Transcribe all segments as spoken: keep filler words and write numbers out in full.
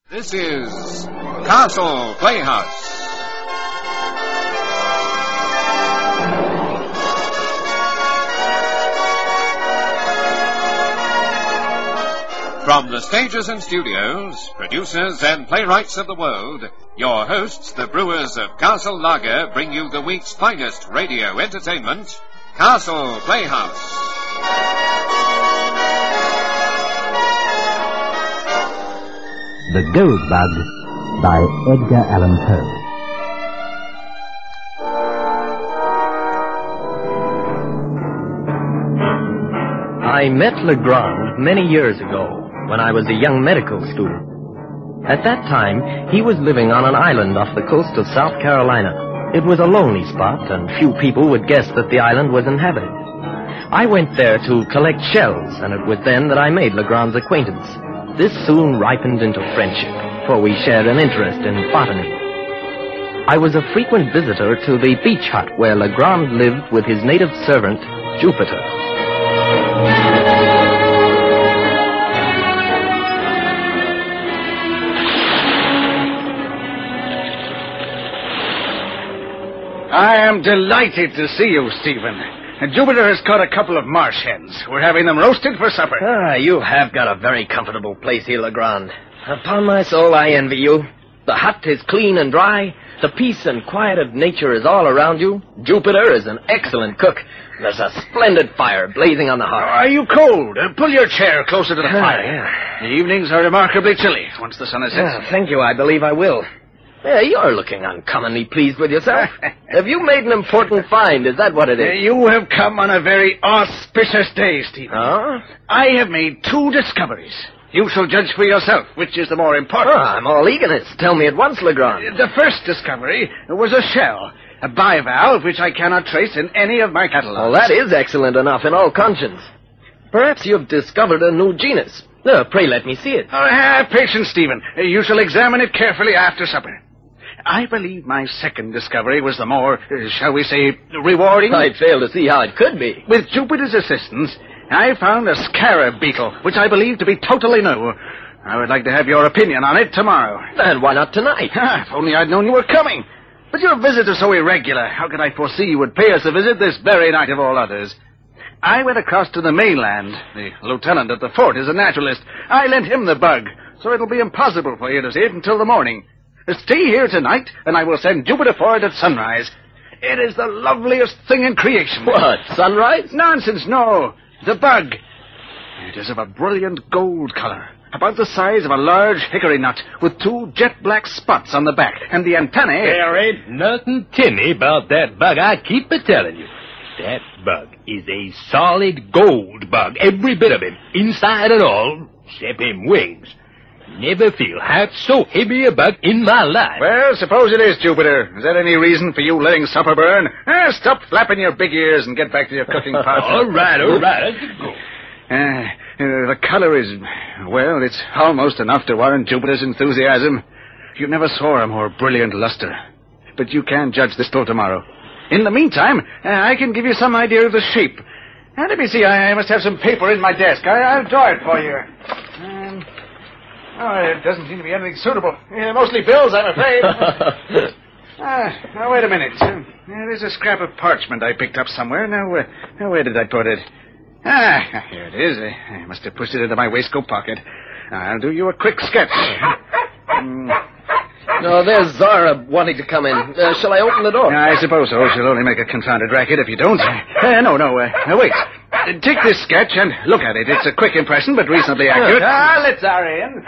This is Castle Playhouse. From the stages and studios, producers and playwrights of the world, your hosts, the brewers of Castle Lager, bring you the week's finest radio entertainment, Castle Playhouse. The Gold Bug by Edgar Allan Poe. I met Legrand many years ago when I was a young medical student. At that time, he was living on an island off the coast of South Carolina. It was a lonely spot, and few people would guess that the island was inhabited. I went there to collect shells, and it was then that I made Legrand's acquaintance. This soon ripened into friendship, for we shared an interest in botany. I was a frequent visitor to the beach hut where Legrand lived with his native servant, Jupiter. I am delighted to see you, Stephen. Jupiter has caught a couple of marsh hens. We're having them roasted for supper. Ah, you have got a very comfortable place here, Legrand. Upon my soul, I envy you. The hut is clean and dry. The peace and quiet of nature is all around you. Jupiter is an excellent cook. There's a splendid fire blazing on the hearth. Are you cold? Uh, pull your chair closer to the Ah, fire. yeah. The evenings are remarkably chilly once the sun has set. Ah, thank you, I believe I will. Yeah, you're looking uncommonly pleased with yourself. Have you made an important find? Is that what it Uh, is? you have come on a very auspicious day, Stephen. Oh? I have made two discoveries. You shall judge for yourself which is the more important. Oh, I'm all eagerness. Tell me at once, Legrand. The first discovery was a shell, a bivalve which I cannot trace in any of my catalogs. Well, that is excellent enough in all conscience. Perhaps you've discovered a new genus. Uh, pray let me see it. Oh, have patience, Stephen. Uh, You shall examine it carefully after supper. I believe my second discovery was the more, uh, shall we say, rewarding. I'd fail to see how it could be. With Jupiter's assistance, I found a scarab beetle, which I believe to be totally new. I would like to have your opinion on it tomorrow. And why not tonight? Ah, if only I'd known you were coming. But your visit is so irregular. How could I foresee you would pay us a visit this very night of all others? I went across to the mainland. The lieutenant at the fort is a naturalist. I lent him the bug, so it'll be impossible for you to see it until the morning. Stay here tonight, and I will send Jupiter for it at sunrise. It is the loveliest thing in creation. What, sunrise? Nonsense, no. The bug. It is of a brilliant gold color, about the size of a large hickory nut, with two jet-black spots on the back, and the antennae... There ain't nothing tinny about that bug, I keep a-telling you. That bug is a solid gold bug, every bit of him, inside and all, except him wings. Never feel half so heavy a bug in my life. Well, suppose it is, Jupiter. Is that any reason for you letting supper burn? Ah, stop flapping your big ears and get back to your cooking pot. all right, all right, let's go. Uh, uh, the color is, well, it's almost enough to warrant Jupiter's enthusiasm. You never saw a more brilliant luster. But you can judge this till tomorrow. In the meantime, uh, I can give you some idea of the shape. And let me see, I, I must have some paper in my desk. I, I'll draw it for you. Um, oh, it doesn't seem to be anything suitable. Uh, mostly bills, I'm afraid. Ah, now, wait a minute. Uh, there's a scrap of parchment I picked up somewhere. Now, uh, now where did I put it? Ah, here it is. I must have pushed it into my waistcoat pocket. I'll do you a quick sketch. Mm. No, there's Zara wanting to come in. Uh, shall I open the door? I suppose so. She'll only make a confounded racket if you don't. Uh, no, no. Uh, now, wait. Uh, take this sketch and look at it. It's a quick impression, but reasonably accurate. Ah, let Zara in.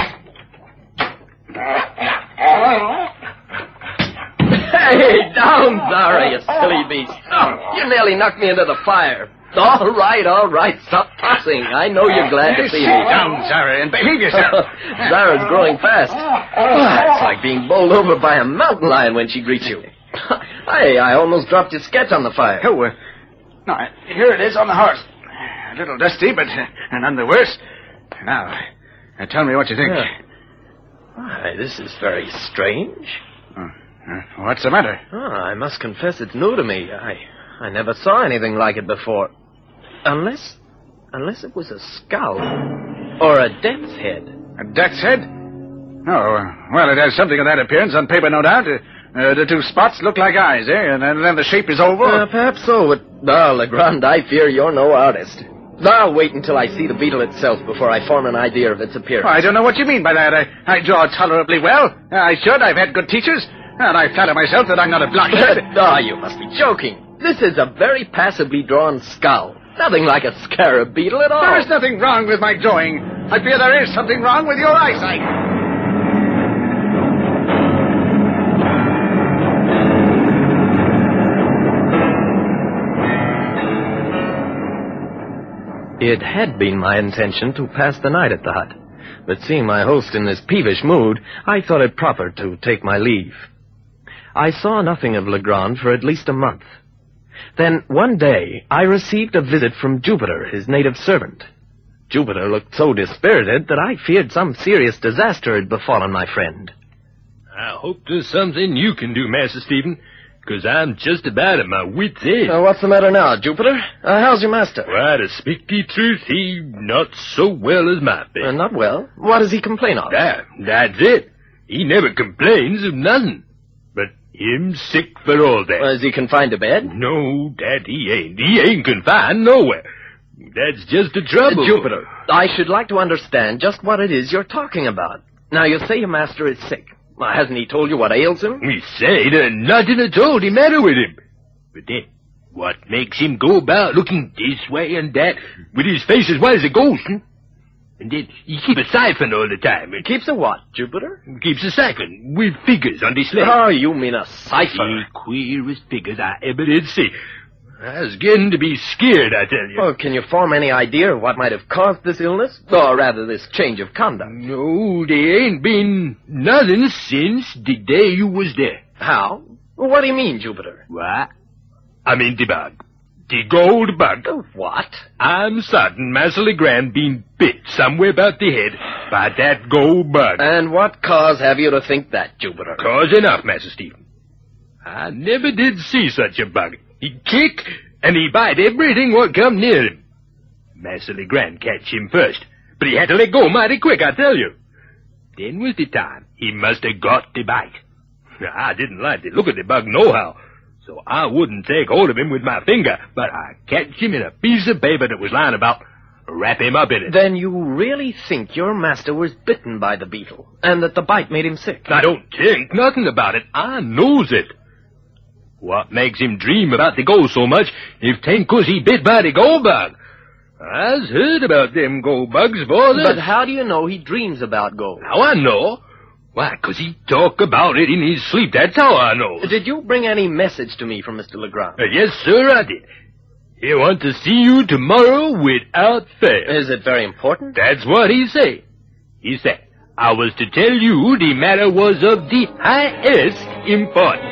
Hey, down, Zara, you silly beast. Oh, you nearly knocked me into the fire. All right, all right. Stop tossing. I know you're glad to see me. Sit down, Zara, and behave yourself. Zara's growing fast. Oh, it's like being bowled over by a mountain lion when she greets you. Hey, I almost dropped your sketch on the fire. Oh, uh, no, here it is on the hearth. A little dusty, but uh, none the worse. Now, uh, tell me what you think. Yeah. Why, this is very strange. Uh, uh, what's the matter? Oh, I must confess it's new to me. I, I never saw anything like it before. Unless, unless it was a skull or a death's head. A death's head? Oh, well, it has something of that appearance on paper, no doubt. Uh, uh, the two spots look like eyes, eh? And, and then the shape is oval. Uh, perhaps so, but, ah, Legrand, I fear you're no artist. I'll wait until I see the beetle itself before I form an idea of its appearance. Oh, I don't know what you mean by that. I, I draw tolerably well. I should. I've had good teachers. And I flatter myself that I'm not a blockhead. Ah, you must be joking. This is a very passably drawn skull. Nothing like a scarab beetle at all. There is nothing wrong with my drawing. I fear there is something wrong with your eyesight. It had been my intention to pass the night at the hut, but seeing my host in this peevish mood, I thought it proper to take my leave. I saw nothing of Legrand for at least a month. Then, one day, I received a visit from Jupiter, his native servant. Jupiter looked so dispirited that I feared some serious disaster had befallen my friend. I hope there's something you can do, Master Stephen, because I'm just about at my wit's end. Uh, what's the matter now, Jupiter? Uh, how's your master? Why, to speak the truth, he not so well as might be. Uh, not well? What does he complain of? That, that's it. He never complains of nothing. But him sick for all that. Uh, is he confined to bed? No, that he ain't. He ain't confined nowhere. That's just the trouble. Uh, Jupiter, I should like to understand just what it is you're talking about. Now, you say your master is sick. Well, hasn't he told you what ails him? He say there's nothing at all the matter with him. But then, what makes him go about looking this way and that, with his face as white as a ghost, hmm? And then he keeps a siphon all the time. He keeps a what, Jupiter? He keeps a siphon with figures on the slate. Oh, you mean a cipher? The queerest figures I ever did see. I was getting to be scared, I tell you. Oh, can you form any idea of what might have caused this illness? Or rather, this change of conduct? No, there ain't been nothing since the day you was there. How? Well, what do you mean, Jupiter? What? I mean the bug. The gold bug. The what? I'm certain Master Legrand been bit somewhere about the head by that gold bug. And what cause have you to think that, Jupiter? Cause enough, Master Stephen. I never did see such a bug. He kick, and he bite everything what come near him. Master Legrand catch him first, but he had to let go mighty quick, I tell you. Then was the time he must have got the bite. I didn't like the look of the bug nohow, so I wouldn't take hold of him with my finger, but I catch him in a piece of paper that was lying about, wrap him up in it. Then you really think your master was bitten by the beetle, and that the bite made him sick? I don't think nothing about it. I knows it. What makes him dream about the gold so much if 'tain't 'cause he bit by the gold bug? I's heard about them gold bugs before that. But how do you know he dreams about gold? How I know? Why, 'cause he talk about it in his sleep. That's how I know. Did you bring any message to me from Mister Legrand? Uh, yes, sir, I did. He want to see you tomorrow without fail. Is it very important? That's what he say. He said, I was to tell you the matter was of the highest importance.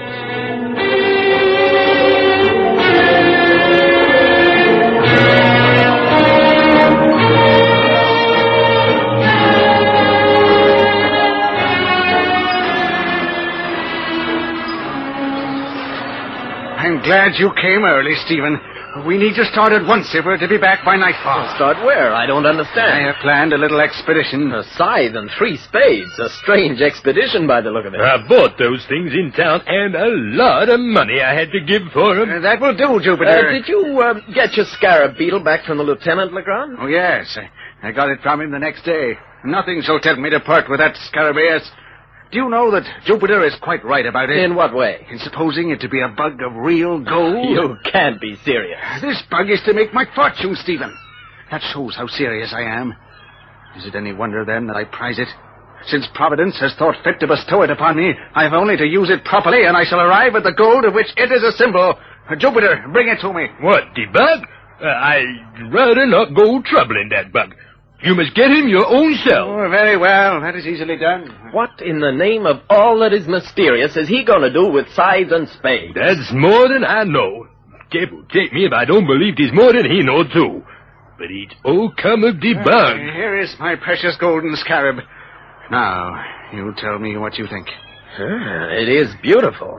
I'm glad you came early, Stephen. We need to start at once if we're to be back by nightfall. Start where? I don't understand. I have planned a little expedition. A scythe and three spades. A strange expedition by the look of it. I bought those things in town, and a lot of money I had to give for them. Uh, that will do, Jupiter. Uh, did you uh, get your scarab beetle back from the lieutenant, Legrand? Oh, yes. I, I got it from him the next day. Nothing shall tempt me to part with that scarabaeus. Do you know that Jupiter is quite right about it? In what way? In supposing it to be a bug of real gold. You can't be serious. This bug is to make my fortune, Stephen. That shows how serious I am. Is it any wonder, then, that I prize it? Since Providence has thought fit to bestow it upon me, I have only to use it properly, and I shall arrive at the gold of which it is a symbol. Uh, Jupiter, bring it to me. What, the bug? Uh, I'd rather not go troubling that bug. You must get him your own self. Oh, very well. That is easily done. What in the name of all that is mysterious is he going to do with scythes and spades? That's more than I know. Devil take me if I don't believe 'tis more than he know, too. But it's all come of the bug. Uh, here is my precious golden scarab. Now, you tell me what you think. Ah, it is beautiful.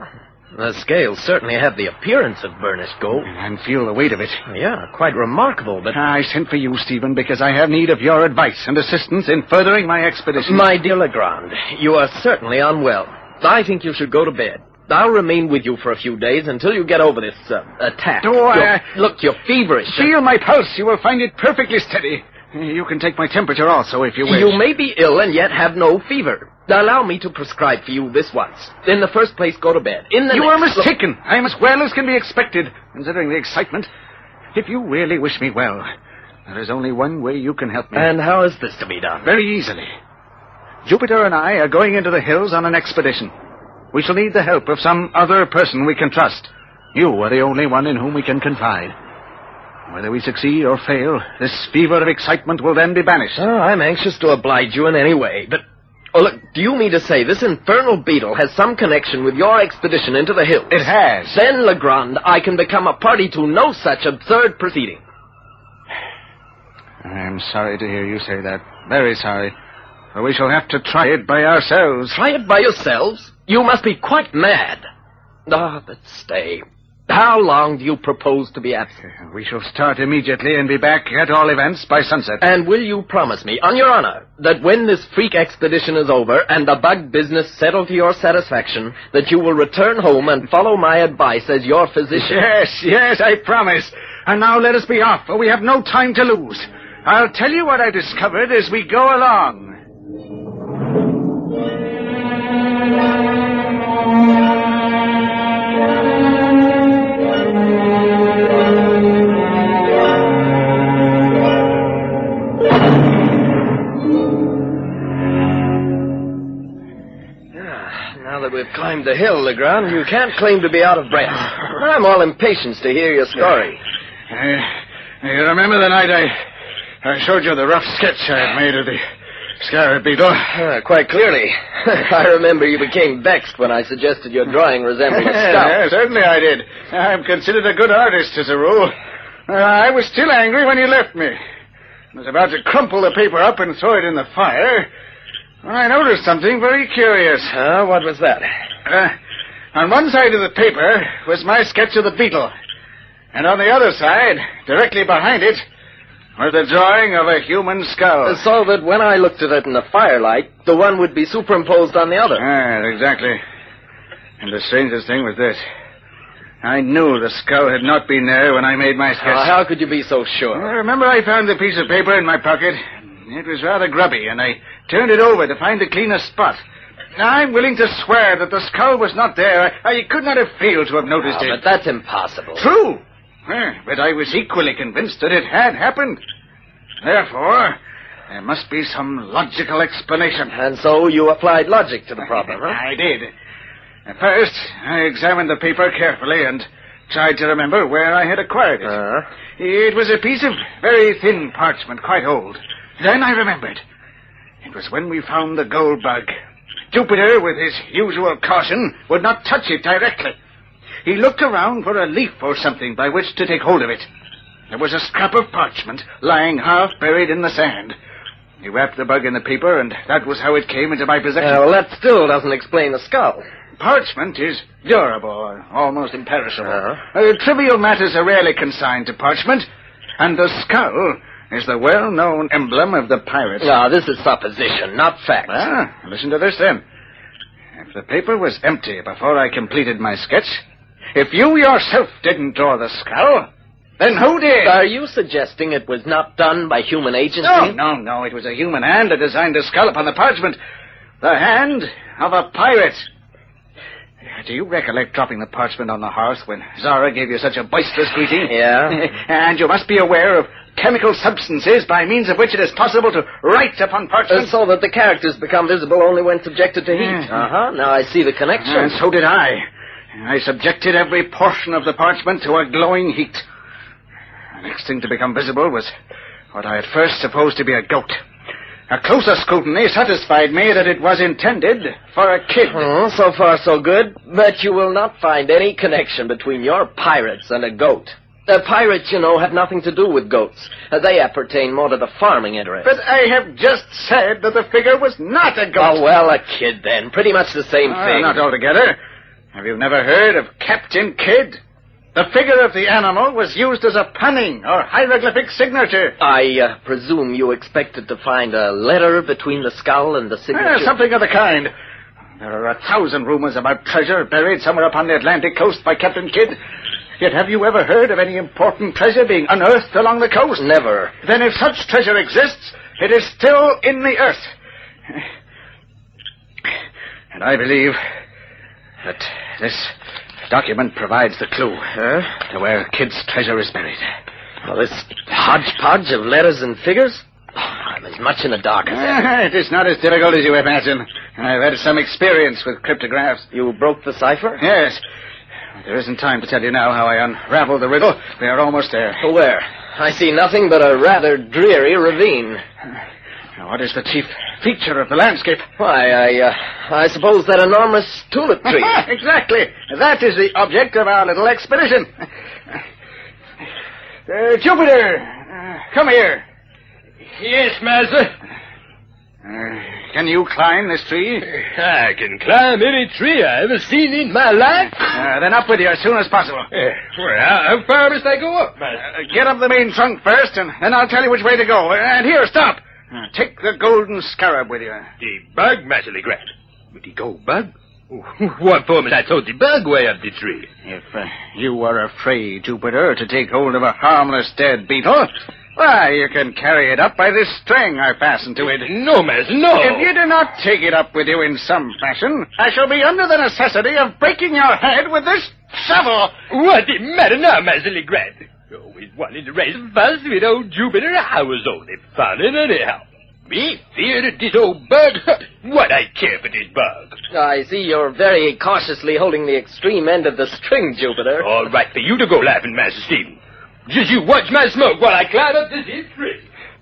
The scales certainly have the appearance of burnished gold. And feel the weight of it. Yeah, quite remarkable, but... I sent for you, Stephen, because I have need of your advice and assistance in furthering my expedition. My dear Legrand, you are certainly unwell. I think you should go to bed. I'll remain with you for a few days until you get over this uh, attack. Oh, I... You're, look, you're feverish. Feel my pulse. You will find it perfectly steady. You can take my temperature also, if you wish. You may be ill and yet have no fever. Allow me to prescribe for you this once. In the first place, go to bed. In the You next, are mistaken. Look... I am as well as can be expected, considering the excitement. If you really wish me well, there is only one way you can help me. And how is this to be done? Very easily. Jupiter and I are going into the hills on an expedition. We shall need the help of some other person we can trust. You are the only one in whom we can confide. Whether we succeed or fail, this fever of excitement will then be banished. Oh, I'm anxious to oblige you in any way, but... Oh, look, do you mean to say this infernal beetle has some connection with your expedition into the hills? It has. Then, Legrand, I can become a party to no such absurd proceeding. I'm sorry to hear you say that. Very sorry. For we shall have to try it by ourselves. Try it by yourselves? You must be quite mad. Ah, oh, but stay. How long do you propose to be absent? We shall start immediately and be back, at all events, by sunset. And will you promise me, on your honor, that when this freak expedition is over and the bug business settled to your satisfaction, that you will return home and follow my advice as your physician? Yes, yes, I promise. And now let us be off, for we have no time to lose. I'll tell you what I discovered as we go along. We've climbed the hill, Legrand. You can't claim to be out of breath. I'm all impatience to hear your story. Uh, you remember the night I, I showed you the rough sketch I had made of the scarab beetle? Uh, quite clearly. I remember you became vexed when I suggested your drawing resembled a scout. Yeah, certainly I did. I'm considered a good artist as a rule. Uh, I was still angry when you left me. I was about to crumple the paper up and throw it in the fire... I noticed something very curious. Uh, what was that? Uh, on one side of the paper was my sketch of the beetle. And on the other side, directly behind it, was the drawing of a human skull. So that when I looked at it in the firelight, the one would be superimposed on the other. Ah, exactly. And the strangest thing was this. I knew the skull had not been there when I made my sketch. Uh, how could you be so sure? Well, remember I found the piece of paper in my pocket? It was rather grubby, and I turned it over to find the cleanest spot. I'm willing to swear that the skull was not there. I, I could not have failed to have noticed oh, it. But that's impossible. True. Eh, but I was equally convinced that it had happened. Therefore, there must be some logical explanation. And so you applied logic to the problem, huh? I did. At first, I examined the paper carefully and tried to remember where I had acquired it. Uh-huh. It was a piece of very thin parchment, quite old. Then I remembered. It was when we found the gold bug. Jupiter, with his usual caution, would not touch it directly. He looked around for a leaf or something by which to take hold of it. There was a scrap of parchment lying half buried in the sand. He wrapped the bug in the paper, and that was how it came into my possession. Uh, well, that still doesn't explain the skull. Parchment is durable, almost imperishable. Uh-huh. Uh, trivial matters are rarely consigned to parchment, and the skull is the well-known emblem of the pirates. No, this is supposition, not fact. Ah, listen to this, then. If the paper was empty before I completed my sketch, if you yourself didn't draw the skull, then who did? Are you suggesting it was not done by human agency? No, no, no. It was a human hand that designed the skull upon the parchment. The hand of a pirate. Do you recollect dropping the parchment on the hearth when Zara gave you such a boisterous greeting? Yeah. And you must be aware of chemical substances by means of which it is possible to write upon parchment. Uh, so that the characters become visible only when subjected to heat. Yeah. Uh-huh. Now I see the connection. And so did I. I subjected every portion of the parchment to a glowing heat. The next thing to become visible was what I had first supposed to be a goat. A closer scrutiny satisfied me that it was intended for a kid. Oh, so far so good. But you will not find any connection between your pirates and a goat. The pirates, you know, have nothing to do with goats. Uh, they appertain more to the farming interest. But I have just said that the figure was not a goat. Oh, well, a kid then. Pretty much the same Uh, thing. not altogether. Have you never heard of Captain Kidd? The figure of the animal was used as a punning or hieroglyphic signature. I uh, presume you expected to find a letter between the skull and the signature? Ah, something of the kind. There are a thousand rumors about treasure buried somewhere upon the Atlantic coast by Captain Kidd. Yet have you ever heard of any important treasure being unearthed along the coast? Never. Then if such treasure exists, it is still in the earth. And I believe that this document provides the clue Huh? to where Kidd's treasure is buried. Well, this hodgepodge of letters and figures? Oh, I'm as much in the dark as that. Ah, it is not as difficult as you imagine. I've had some experience with cryptographs. You broke the cipher? Yes. There isn't time to tell you now how I unraveled the riddle. We are almost there. Where? I see nothing but a rather dreary ravine. Now, what is the chief feature of the landscape? Why, I, uh, I suppose that enormous tulip tree. Exactly. That is the object of our little expedition. Uh, Jupiter, uh, come here. Yes, master. Uh, can you climb this tree? I can climb any tree I ever seen in my life. Uh, then up with you as soon as possible. Uh, well, how, how far must I go up, master? Uh, get up the main trunk first, and then I'll tell you which way to go. And here, stop. Uh, take the golden scarab with you. The bug, Master Legrand. With the gold bug? What for must I told the bug way up the tree? If uh, you were afraid, Jupiter, to take hold of a harmless dead beetle, why, you can carry it up by this string I fastened to it. No, master, no. If you do not take it up with you in some fashion, I shall be under the necessity of breaking your head with this shovel. What the matter now, Master Legrand? Always wanting to raise a fuss with old Jupiter. I was only funning anyhow. Me feared of this old bug? What I care for this bug? I see you're very cautiously holding the extreme end of the string, Jupiter. All right for you to go laughing, Master Stephen. Just you watch my smoke while I climb up this here tree.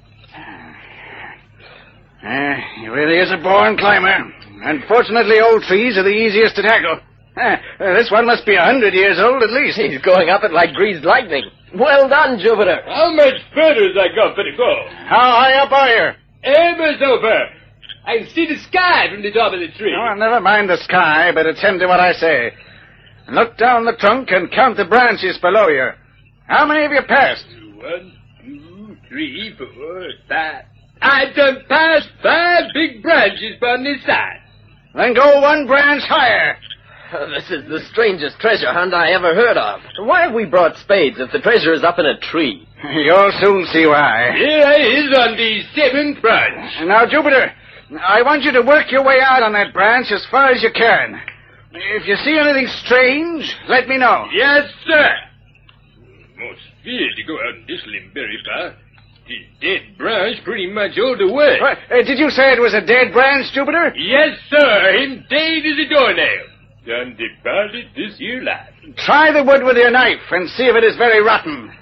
Uh, he really is a born climber. Unfortunately, old trees are the easiest to tackle. Uh, this one must be a hundred years old at least. He's going up it like greased lightning. Well done, Jupiter. How much further has I got for to go? How high up are you? Almost over. I can see the sky from the top of the tree. Oh, never mind the sky, but attend to what I say. Look down the trunk and count the branches below you. How many have you passed? One, two, three, four, five. I done passed five big branches on this side. Then go one branch higher. This is the strangest treasure hunt I ever heard of. Why have we brought spades if the treasure is up in a tree? You'll soon see why. Here I is on the seventh branch. Now, Jupiter, I want you to work your way out on that branch as far as you can. If you see anything strange, let me know. Yes, sir. Most feared to go out on this limb very far. This dead branch pretty much all the way. What? Uh, did you say it was a dead branch, Jupiter? Yes, sir. Him dead as a doornail. Done departed this here life. Try the wood with your knife and see if it is very rotten.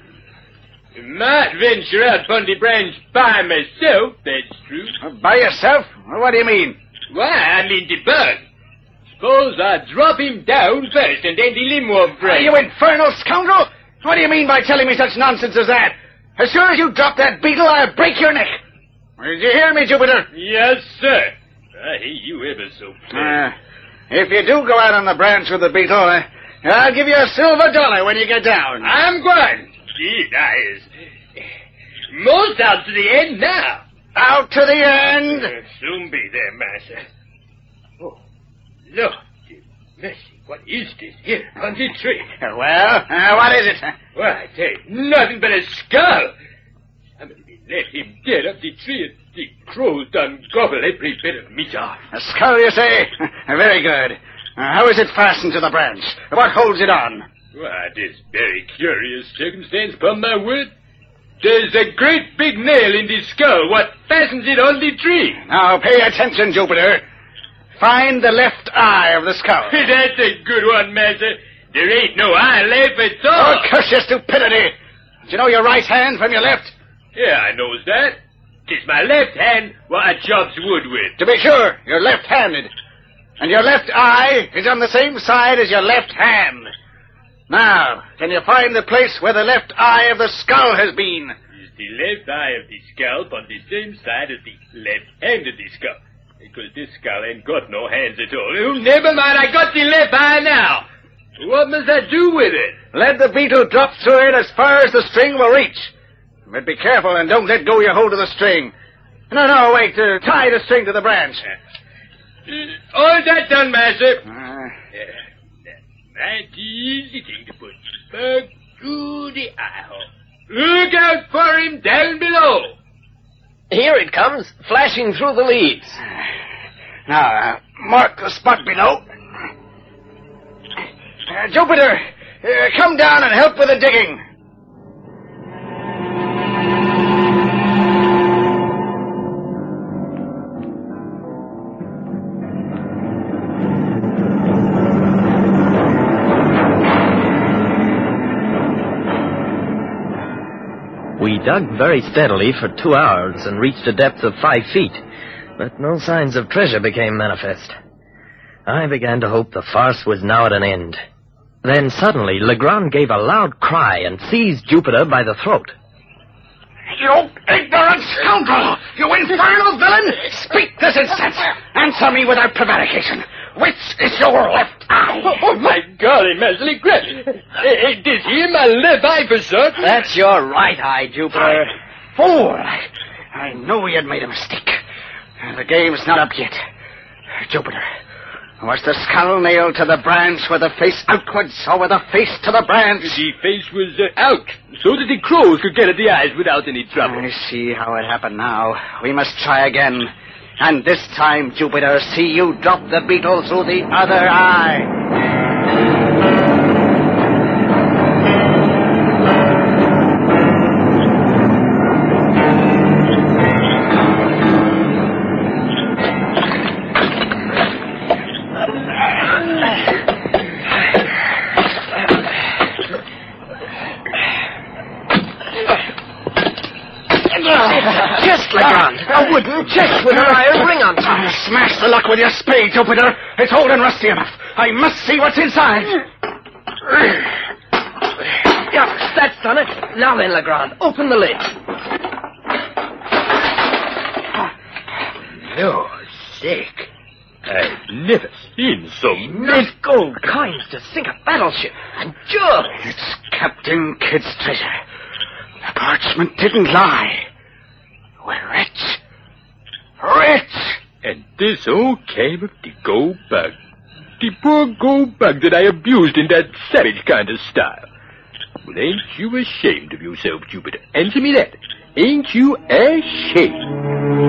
Might venture out upon the branch by myself, that's true. Uh, by yourself? What do you mean? Why, I mean the bug. Suppose I drop him down first and then the limb won't break. Uh, you infernal scoundrel! What do you mean by telling me such nonsense as that? As sure as you drop that beetle, I'll break your neck. Did you hear me, Jupiter? Yes, sir. I hear you ever so plain. Uh, if you do go out on the branch with the beetle, uh, I'll give you a silver dollar when you get down. I'm going. Gee, I is most out to the end now. Out to the end. Uh, soon be there, master. Oh, Lord, mercy, what is this here on the tree? Uh, well, uh, what is it? Well, I tell you, nothing but a skull. Somebody let him get up the tree and the crows done gobble every bit of meat off. A skull, you say? Very good. Uh, how is it fastened to the branch? What holds it on? Why, this very curious circumstance, upon my word. There's a great big nail in the skull what fastens it on the tree. Now, pay attention, Jupiter. Find the left eye of the skull. That's a good one, master. There ain't no eye left at all. Oh, curse your stupidity. Do you know your right hand from your left? Yeah, I knows that. 'Tis my left hand what I chops wood with. To be sure, you're left-handed. And your left eye is on the same side as your left hand. Now, can you find the place where the left eye of the skull has been? Is the left eye of the scalp on the same side as the left hand of the skull? Because this skull ain't got no hands at all. Oh, never mind, I got the left eye now. What must I do with it? Let the beetle drop through it as far as the string will reach. But be careful and don't let go your hold of the string. No, no, wait, uh, tie the string to the branch. Uh, all that done, master. Uh, Uh, that's easy thing to put. Bug through the eye hole. Look out for him down below. Here it comes, flashing through the leaves. now, uh, mark the spot below. Uh, Jupiter, uh, come down and help with the digging. We dug very steadily for two hours and reached a depth of five feet, but no signs of treasure became manifest. I began to hope the farce was now at an end. Then suddenly Legrand gave a loud cry and seized Jupiter by the throat. You ignorant scoundrel! You infernal villain! Speak this instant! Answer me without prevarication. Which is your left eye? Oh, oh my golly, Master Legrand. Hey, this here my left eye for certain. That's your right eye, Jupiter. Fool! I, I knew he had made a mistake. The game's not up yet. Jupiter, was the skull nailed to the branch with the face outwards or with the face to the branch? The face was uh, out, so that the crows could get at the eyes without any trouble. I see how it happened now. We must try again. And this time, Jupiter, see you drop the beetle through the other eye. Legrand, a wooden chest with an iron ring on top. Smash the lock with your spade, Jupiter. It's old and rusty enough. I must see what's inside. Yeah, that's done it. Now then, Legrand, open the lid. No, sick. I've never seen so Enough gold coins to sink a battleship. And jewels. It's Captain Kidd's treasure. The parchment didn't lie. We're rich. Rich! And this all came of the gold bug. The poor gold bug that I abused in that savage kind of style. Well, ain't you ashamed of yourself, Jupiter? Answer me that. Ain't you ashamed?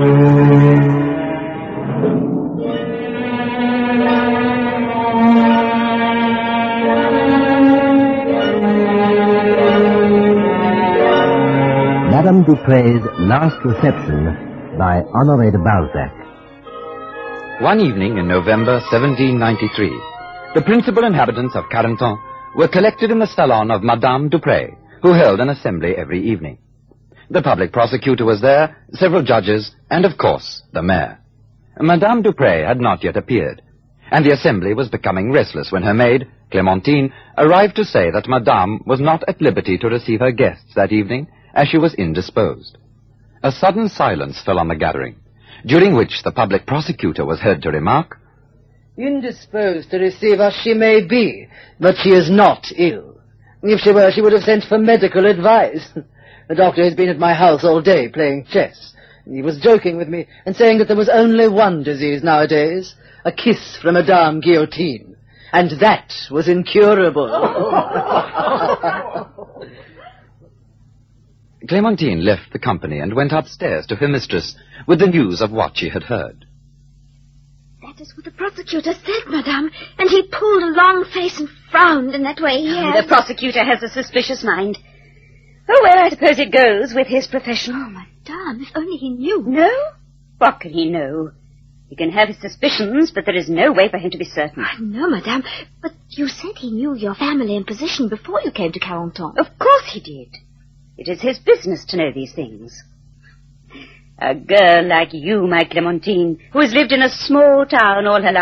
Madame Dupre's Last Reception by Honoré de Balzac. One evening in November seventeen ninety-three, the principal inhabitants of Carentan were collected in the salon of Madame Dupre, who held an assembly every evening. The public prosecutor was there, several judges, and of course, the mayor. Madame Dupre had not yet appeared, and the assembly was becoming restless when her maid, Clémentine, arrived to say that Madame was not at liberty to receive her guests that evening, as she was indisposed. A sudden silence fell on the gathering, during which the public prosecutor was heard to remark, "Indisposed to receive us she may be, but she is not ill. If she were, she would have sent for medical advice. The doctor has been at my house all day playing chess. He was joking with me and saying that there was only one disease nowadays, a kiss from Madame Guillotine, and that was incurable." Clémentine left the company and went upstairs to her mistress with the news of what she had heard. "That is what the prosecutor said, madame, and he pulled a long face and frowned in that way he has." The prosecutor has a suspicious mind. Oh, well, I suppose it goes with his profession. Oh, madame, if only he knew. No? What can he know? He can have his suspicions, but there is no way for him to be certain. I know, madame, but you said he knew your family and position before you came to Carentan. Of course he did. It is his business to know these things. A girl like you, my Clémentine, who has lived in a small town all her life,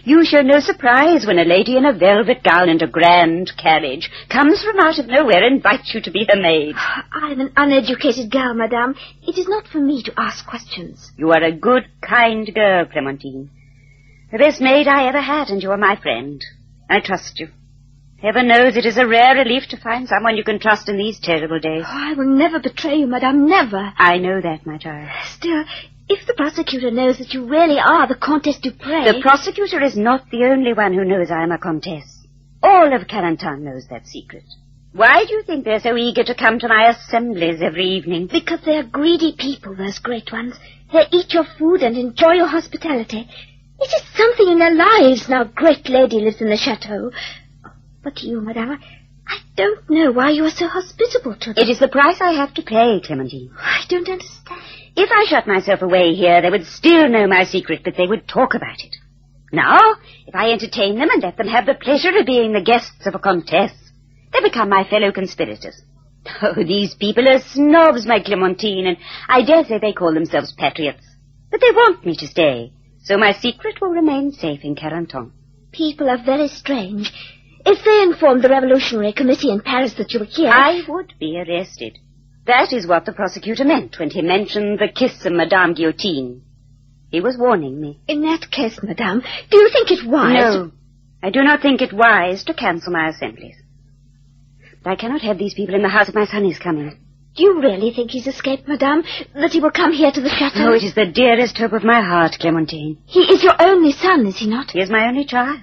You show no surprise when a lady in a velvet gown and a grand carriage comes from out of nowhere and invites you to be her maid. I'm an uneducated girl, madame. It is not for me to ask questions. You are a good, kind girl, Clementine. The best maid I ever had, and you are my friend. I trust you. Heaven knows it is a rare relief to find someone you can trust in these terrible days. Oh, I will never betray you, madame, never. I know that, my child. Still, if the prosecutor knows that you really are the Comtesse Dupré... The prosecutor is not the only one who knows I am a comtesse. All of Carentan knows that secret. Why do you think they're so eager to come to my assemblies every evening? Because they're greedy people, those great ones. They eat your food and enjoy your hospitality. It is something in their lives now great lady lives in the chateau. But you, madame, I, I don't know why you are so hospitable to them. It is the price I have to pay, Clementine. I don't understand. If I shut myself away here, they would still know my secret, but they would talk about it. Now, if I entertain them and let them have the pleasure of being the guests of a comtesse, they become my fellow conspirators. Oh, these people are snobs, my Clementine, and I dare say they call themselves patriots. But they want me to stay, so my secret will remain safe in Carentan. People are very strange. If they informed the Revolutionary Committee in Paris that you were here... I would be arrested. That is what the prosecutor meant when he mentioned the kiss of Madame Guillotine. He was warning me. In that case, madame, do you think it wise... No, I do not think it wise to cancel my assemblies. But I cannot have these people in the house if my son is coming. Do you really think he's escaped, madame? That he will come here to the chateau? Oh, it is the dearest hope of my heart, Clementine. He is your only son, is he not? He is my only child.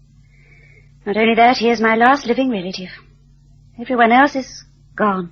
Not only that, he is my last living relative. Everyone else is gone.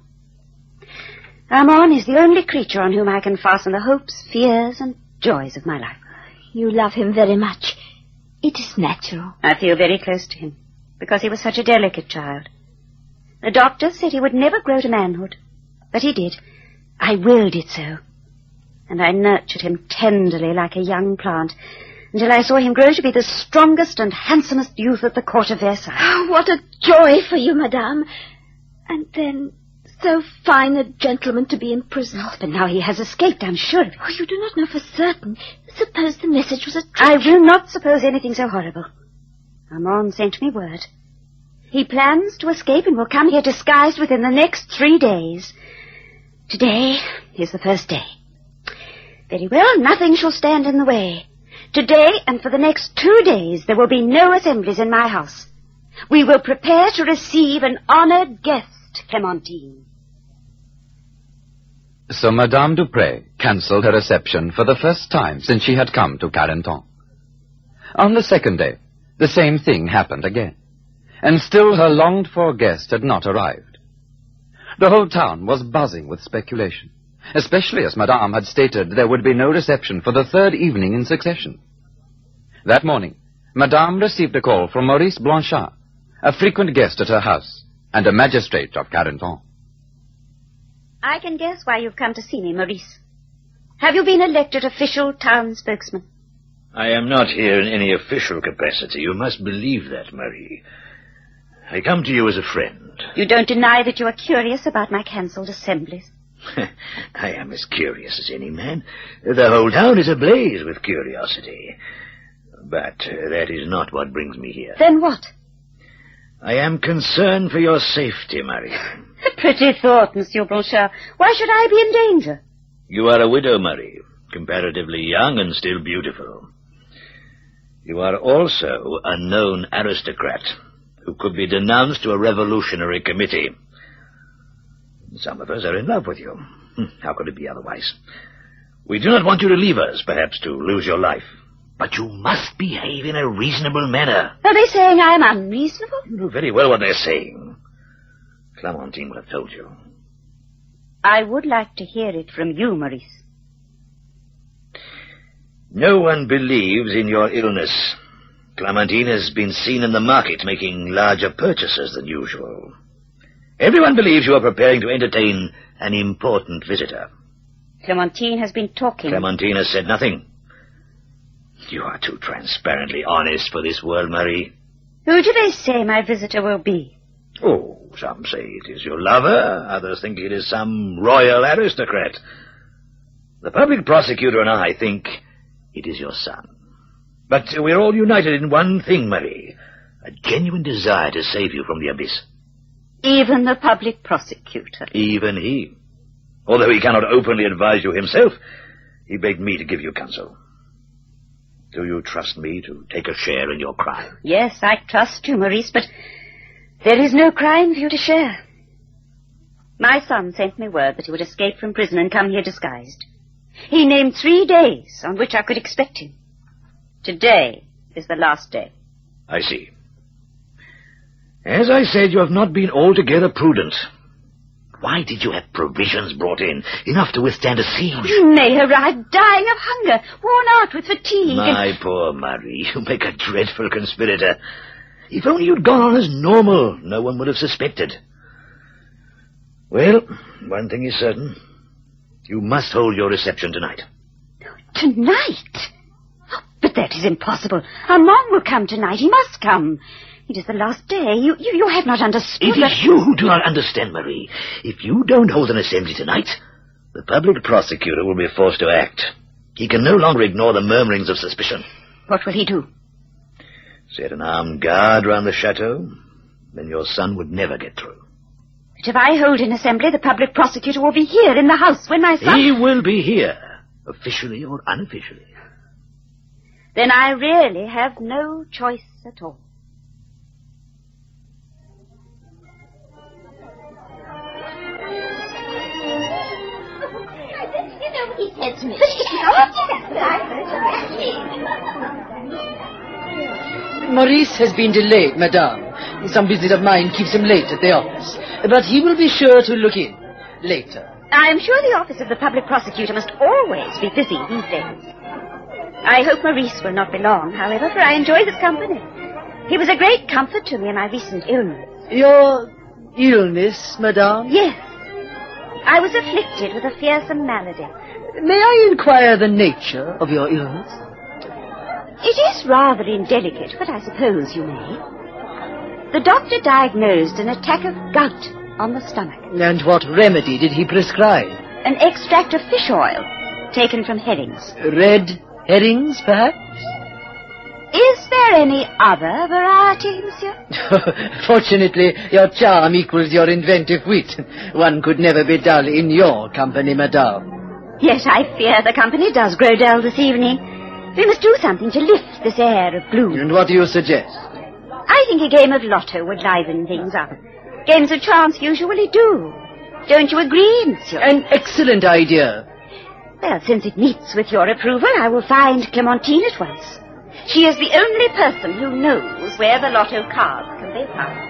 Armand is the only creature on whom I can fasten the hopes, fears, and joys of my life. You love him very much. It is natural. I feel very close to him, because he was such a delicate child. The doctors said he would never grow to manhood, but he did. I willed it so. And I nurtured him tenderly like a young plant, until I saw him grow to be the strongest and handsomest youth at the court of Versailles. Oh, what a joy for you, madame. And then, so fine a gentleman to be in prison. Oh, but now he has escaped, I'm sure of it. Oh, you do not know for certain. Suppose the message was a trick. I will not suppose anything so horrible. Armand sent me word. He plans to escape and will come here disguised within the next three days. Today is the first day. Very well, nothing shall stand in the way. Today and for the next two days there will be no assemblies in my house. We will prepare to receive an honored guest, Clementine. So Madame Dupré cancelled her reception for the first time since she had come to Carentan. On the second day, the same thing happened again, and still her longed-for guest had not arrived. The whole town was buzzing with speculation, especially as Madame had stated there would be no reception for the third evening in succession. That morning, Madame received a call from Maurice Blanchard, a frequent guest at her house, and a magistrate of Carentan. I can guess why you've come to see me, Maurice. Have you been elected official town spokesman? I am not here in any official capacity. You must believe that, Marie. I come to you as a friend. You don't deny that you are curious about my cancelled assemblies? I am as curious as any man. The whole town is ablaze with curiosity. But uh, that is not what brings me here. Then what? I am concerned for your safety, Marie. A pretty thought, Monsieur Blanchard. Why should I be in danger? You are a widow, Marie, comparatively young and still beautiful. You are also a known aristocrat who could be denounced to a revolutionary committee. Some of us are in love with you. How could it be otherwise? We do not want you to leave us, perhaps to lose your life. But you must behave in a reasonable manner. Are they saying I am unreasonable? You know very well what they're saying. Clementine will have told you. I would like to hear it from you, Maurice. No one believes in your illness. Clementine has been seen in the market making larger purchases than usual. Everyone believes you are preparing to entertain an important visitor. Clementine has been talking. Clementine has said nothing. You are too transparently honest for this world, Marie. Who do they say my visitor will be? Oh, some say it is your lover. Others think it is some royal aristocrat. The public prosecutor and I think it is your son. But we're all united in one thing, Marie. A genuine desire to save you from the abyss. Even the public prosecutor. Even he. Although he cannot openly advise you himself, he begged me to give you counsel. Do you trust me to take a share in your crime? Yes, I trust you, Maurice, but there is no crime for you to share. My son sent me word that he would escape from prison and come here disguised. He named three days on which I could expect him. Today is the last day. I see. As I said, you have not been altogether prudent. Why did you have provisions brought in, enough to withstand a siege? He may arrive dying of hunger, worn out with fatigue. My and... poor Marie, you make a dreadful conspirator. If only you'd gone on as normal, no one would have suspected. Well, one thing is certain. You must hold your reception tonight. Tonight? Oh, but that is impossible. Armand will come tonight. He must come. It is the last day. You, you, you have not understood. It is you who do not understand, Marie. If you don't hold an assembly tonight, the public prosecutor will be forced to act. He can no longer ignore the murmurings of suspicion. What will he do? Set an armed guard round the chateau, then your son would never get through. But if I hold an assembly, the public prosecutor will be here in the house when my son... He will be here, officially or unofficially. Then I really have no choice at all. He said to me. Maurice has been delayed, madame. Some business of mine keeps him late at the office. But he will be sure to look in later. I am sure the office of the public prosecutor must always be busy these days. I hope Maurice will not be long, however, for I enjoy his company. He was a great comfort to me in my recent illness. Your illness, madame? Yes. I was afflicted with a fearsome malady. May I inquire the nature of your illness? It is rather indelicate, but I suppose you may. The doctor diagnosed an attack of gout on the stomach. And what remedy did he prescribe? An extract of fish oil, taken from herrings. Red herrings, perhaps? Is there any other variety, monsieur? Fortunately, your charm equals your inventive wit. One could never be dull in your company, madame. Yes, I fear the company does grow dull this evening. We must do something to lift this air of gloom. And what do you suggest? I think a game of lotto would liven things up. Games of chance usually do. Don't you agree, monsieur? An excellent idea. Well, since it meets with your approval, I will find Clementine at once. She is the only person who knows where the lotto cards can be found.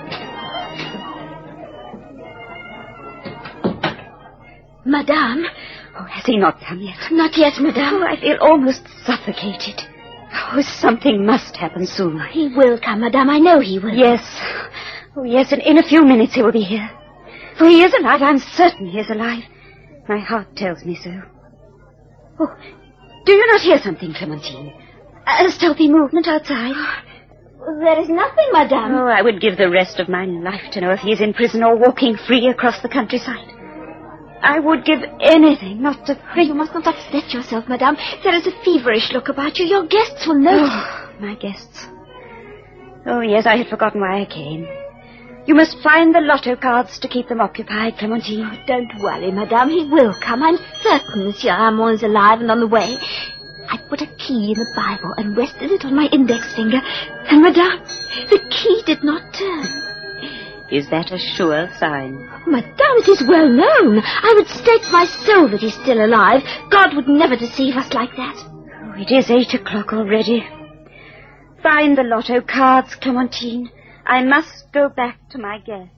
Madame? Oh, has he not come yet? Not yet, madame. Oh, I feel almost suffocated. Oh, something must happen soon. He will come, madame. I know he will. Yes. Oh, yes, and in a few minutes he will be here. For he is alive. I'm certain he is alive. My heart tells me so. Oh, do you not hear something, Clementine? A stealthy movement outside. There is nothing, madame. Oh, I would give the rest of my life to know if he is in prison or walking free across the countryside. I would give anything not to... You must not upset yourself, madame. There is a feverish look about you. Your guests will notice. Oh, my guests. Oh, yes, I had forgotten why I came. You must find the lotto cards to keep them occupied, Clementine. Oh, don't worry, madame. He will come. I'm certain Monsieur Armand is alive and on the way. I put a key in the Bible and rested it on my index finger. And, madame, the key did not turn. Is that a sure sign? Madame, it is well known. I would stake my soul that he's still alive. God would never deceive us like that. Oh, it is eight o'clock already. Find the lotto cards, Clementine. I must go back to my guest.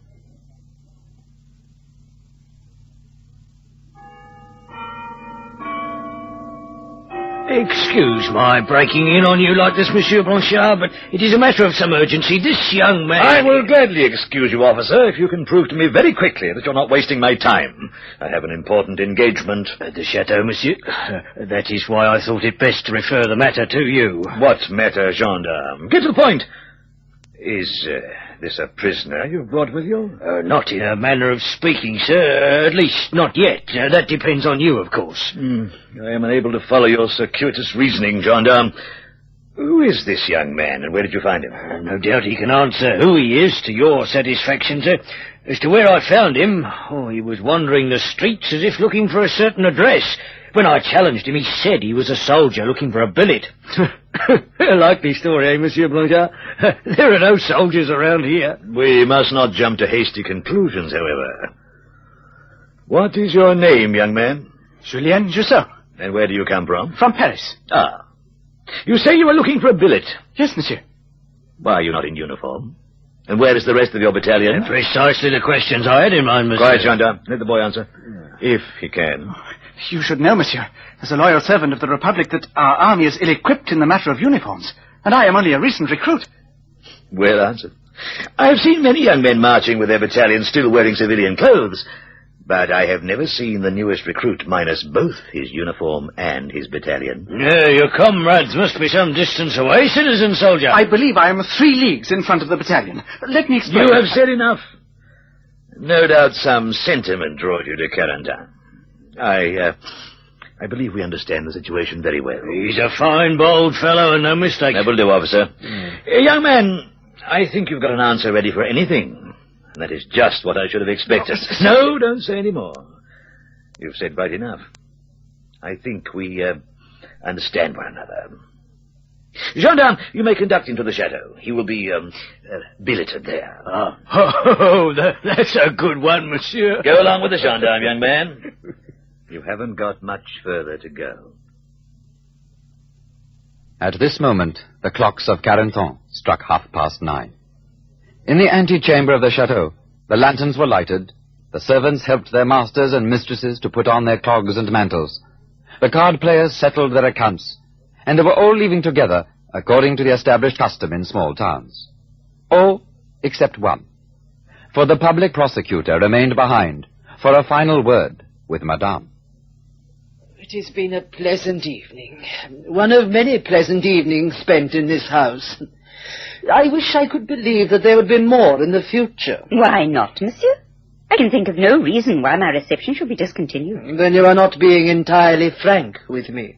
Excuse my breaking in on you like this, Monsieur Blanchard, but it is a matter of some urgency. This young man... I will gladly excuse you, officer, if you can prove to me very quickly that you're not wasting my time. I have an important engagement. At the chateau, monsieur. Uh, that is why I thought it best to refer the matter to you. What matter, gendarme? Get to the point. Is uh, this a prisoner you've brought with you? Uh, not in a manner of speaking, sir. Uh, at least not yet. Uh, that depends on you, of course. Mm, I am unable to follow your circuitous reasoning, gendarme. Who is this young man, and where did you find him? Uh, no doubt he can answer who he is to your satisfaction, sir. As to where I found him, oh, he was wandering the streets as if looking for a certain address. When I challenged him, he said he was a soldier looking for a billet. A likely story, eh, Monsieur Blanchard? There are no soldiers around here. We must not jump to hasty conclusions, however. What is your name, young man? Julien Jusseau. And where do you come from? From Paris. Ah. You say you were looking for a billet? Yes, monsieur. Why are you not in uniform? And where is the rest of your battalion? Uh, precisely the questions I had in mind, monsieur. Quiet, gendarme. Let the boy answer. If he can. You should know, monsieur, as a loyal servant of the Republic, that our army is ill-equipped in the matter of uniforms, and I am only a recent recruit. Well answered. I have seen many young men marching with their battalions still wearing civilian clothes, but I have never seen the newest recruit minus both his uniform and his battalion. No, your comrades must be some distance away, citizen soldier. I believe I am three leagues in front of the battalion. Let me explain. You have said enough. No doubt some sentiment draws you to Carentan. I, uh, I believe we understand the situation very well. He's a fine, bold fellow, and no mistake. That will do, officer. Mm. Uh, young man, I think you've got an answer ready for anything. And that is just what I should have expected. No, don't say any more. You've said quite enough. I think we, uh, understand one another. Gendarme, you may conduct him to the chateau. He will be, um, uh, billeted there. Ah. Oh, that, that's a good one, monsieur. Go along with the gendarme, young man. You haven't got much further to go. At this moment, the clocks of Carentan struck half past nine. In the antechamber of the chateau, the lanterns were lighted, the servants helped their masters and mistresses to put on their clogs and mantles, the card players settled their accounts, and they were all leaving together according to the established custom in small towns. All except one, for the public prosecutor remained behind for a final word with Madame. It has been a pleasant evening, one of many pleasant evenings spent in this house. I wish I could believe that there would be more in the future. Why not, monsieur? I can think of no reason why my reception should be discontinued. Then you are not being entirely frank with me.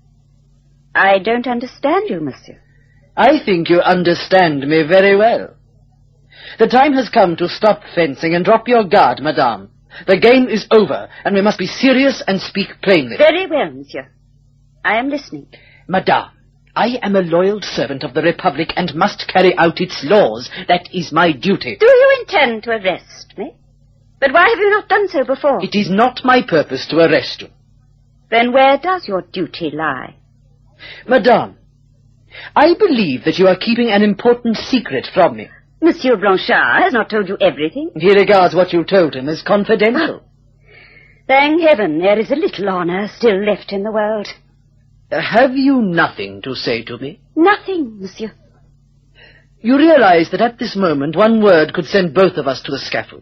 I don't understand you, monsieur. I think you understand me very well. The time has come to stop fencing and drop your guard, madame. The game is over, and we must be serious and speak plainly. Very well, monsieur. I am listening. Madame, I am a loyal servant of the Republic and must carry out its laws. That is my duty. Do you intend to arrest me? But why have you not done so before? It is not my purpose to arrest you. Then where does your duty lie? Madame, I believe that you are keeping an important secret from me. Monsieur Blanchard has not told you everything. He regards what you told him as confidential. Thank heaven there is a little honor still left in the world. Uh, have you nothing to say to me? Nothing, monsieur. You realize that at this moment one word could send both of us to the scaffold.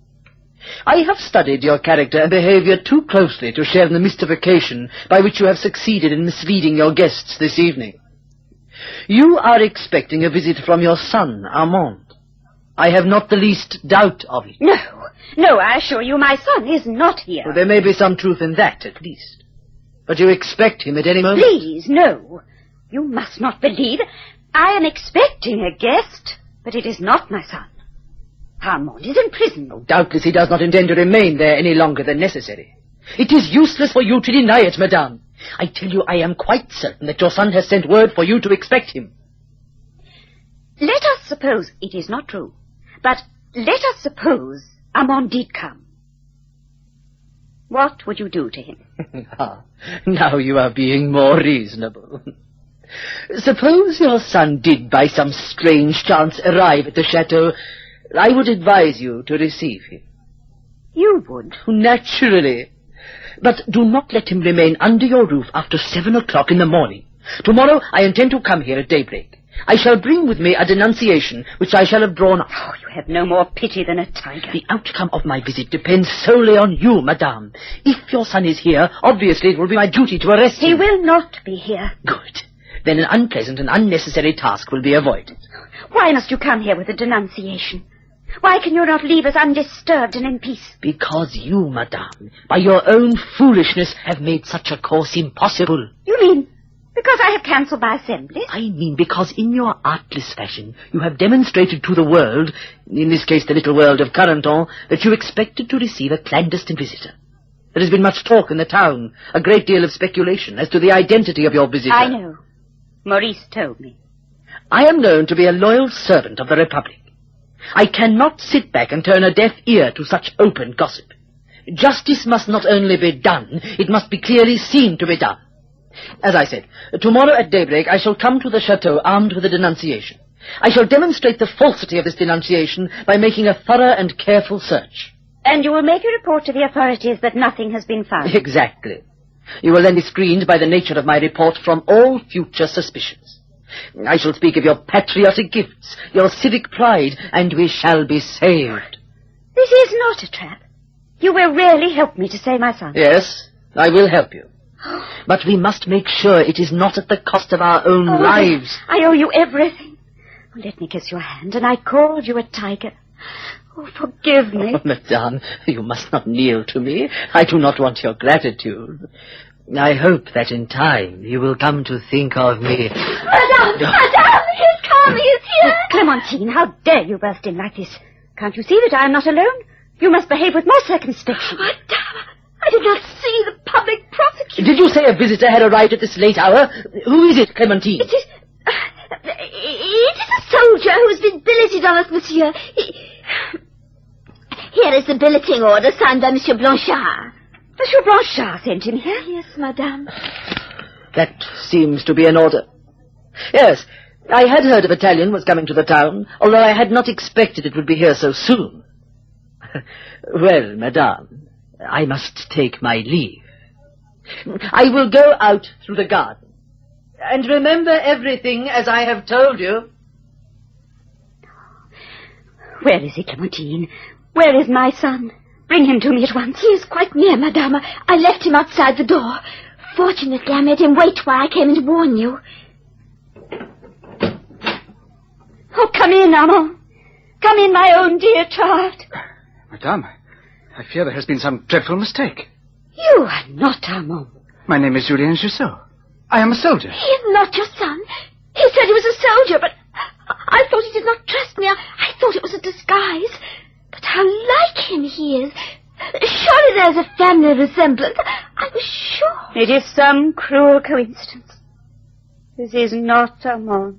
I have studied your character and behavior too closely to share in the mystification by which you have succeeded in misleading your guests this evening. You are expecting a visit from your son, Armand. I have not the least doubt of it. No, no, I assure you my son is not here. Well, there may be some truth in that, at least. But you expect him at any moment? Please, no. You must not believe. I am expecting a guest, but it is not my son. Armand is in prison. Oh, doubtless he does not intend to remain there any longer than necessary. It is useless for you to deny it, madame. I tell you, I am quite certain that your son has sent word for you to expect him. Let us suppose it is not true, but let us suppose Armand did come. What would you do to him? Ah, now you are being more reasonable. Suppose your son did by some strange chance arrive at the chateau. I would advise you to receive him. You would? Naturally. But do not let him remain under your roof after seven o'clock in the morning. Tomorrow I intend to come here at daybreak. I shall bring with me a denunciation which I shall have drawn up. Oh, you have no more pity than a tiger. The outcome of my visit depends solely on you, madame. If your son is here, obviously it will be my duty to arrest he him. He will not be here. Good. Then an unpleasant and unnecessary task will be avoided. Why must you come here with a denunciation? Why can you not leave us undisturbed and in peace? Because you, madame, by your own foolishness, have made such a course impossible. You mean Because I have cancelled my assembly. I mean because in your artless fashion you have demonstrated to the world, in this case the little world of Carentan, that you expected to receive a clandestine visitor. There has been much talk in the town, a great deal of speculation as to the identity of your visitor. I know. Maurice told me. I am known to be a loyal servant of the Republic. I cannot sit back and turn a deaf ear to such open gossip. Justice must not only be done, it must be clearly seen to be done. As I said, tomorrow at daybreak I shall come to the chateau armed with a denunciation. I shall demonstrate the falsity of this denunciation by making a thorough and careful search. And you will make a report to the authorities that nothing has been found. Exactly. You will then be screened by the nature of my report from all future suspicions. I shall speak of your patriotic gifts, your civic pride, and we shall be saved. This is not a trap. You will really help me to save my son. Yes, I will help you. But we must make sure it is not at the cost of our own oh, lives. I owe you everything. Oh, let me kiss your hand, and I called you a tiger. Oh, forgive me. Oh, Madame, you must not kneel to me. I do not want your gratitude. I hope that in time you will come to think of me. Madame! Madame! His Carmy is here! Clementine, how dare you burst in like this? Can't you see that I am not alone? You must behave with more circumspection. Madame! I did not see the public prosecutor. Did you say a visitor had arrived at this late hour? Who is it, Clementine? It is... Uh, it is a soldier who has been billeted on us, monsieur. He... Here is the billeting order signed by Monsieur Blanchard. Monsieur Blanchard sent him here? Yes, madame. That seems to be an order. Yes, I had heard a battalion was coming to the town, although I had not expected it would be here so soon. Well, madame, I must take my leave. I will go out through the garden. And remember everything as I have told you. Where is he, Clementine? Where is my son? Bring him to me at once. He is quite near, madame. I left him outside the door. Fortunately, I made him wait while I came in to warn you. Oh, come in, Armand. Come in, my own dear child. Madame, I fear there has been some dreadful mistake. You are not Armand. My name is Julien Jussault. I am a soldier. He is not your son. He said he was a soldier, but I thought he did not trust me. I, I thought it was a disguise. But how like him he is. Surely there's a family resemblance. I was sure. It is some cruel coincidence. This is not Armand.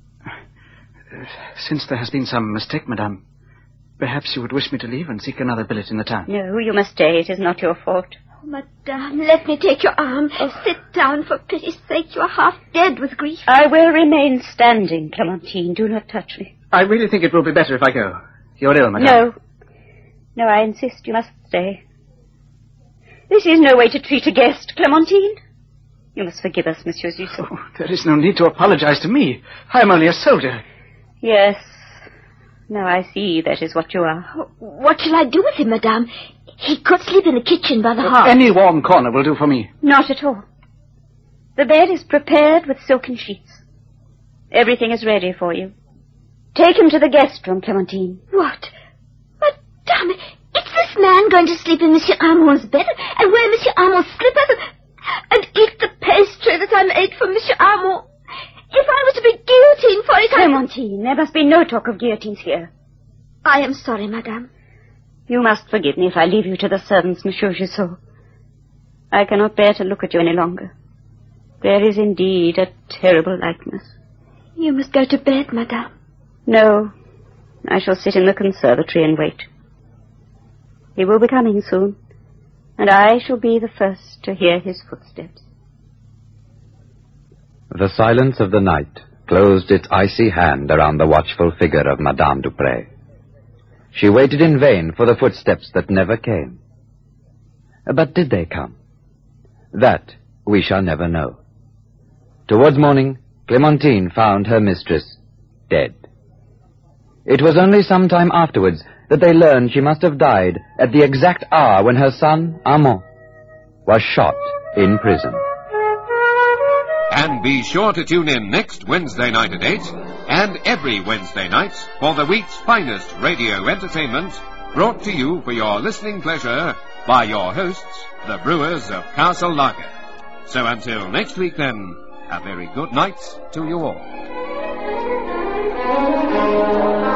Since there has been some mistake, madame, perhaps you would wish me to leave and seek another billet in the town. No, you must stay. It is not your fault. Oh, madame, let me take your arm. Oh. Sit down, for pity's sake. You are half dead with grief. I will remain standing, Clementine. Do not touch me. I really think it will be better if I go. You're ill, madame. No. No, I insist. You must stay. This is no way to treat a guest, Clementine. You must forgive us, Monsieur Jussault. Oh, there is no need to apologize to me. I am only a soldier. Yes. Now I see that is what you are. What shall I do with him, madame? He could sleep in the kitchen by the hearth. Any warm corner will do for me. Not at all. The bed is prepared with silken sheets. Everything is ready for you. Take him to the guest room, Clementine. What? Madame, is this man going to sleep in Monsieur Armand's bed and wear Monsieur Armand's slippers and, and eat the pastry that I made for Monsieur Armand? If I was to be guillotined for it, I... Clementine, there must be no talk of guillotines here. I am sorry, madame. You must forgive me if I leave you to the servants, Monsieur Jussault. I cannot bear to look at you any longer. There is indeed a terrible likeness. You must go to bed, madame. No, I shall sit in the conservatory and wait. He will be coming soon, and I shall be the first to hear his footsteps. The silence of the night closed its icy hand around the watchful figure of Madame Dupré. She waited in vain for the footsteps that never came. But did they come? That we shall never know. Towards morning, Clementine found her mistress dead. It was only some time afterwards that they learned she must have died at the exact hour when her son, Armand, was shot in prison. And be sure to tune in next Wednesday night at eight, and every Wednesday night for the week's finest radio entertainment, brought to you for your listening pleasure by your hosts, the Brewers of Castle Lager. So until next week then, A very good night to you all.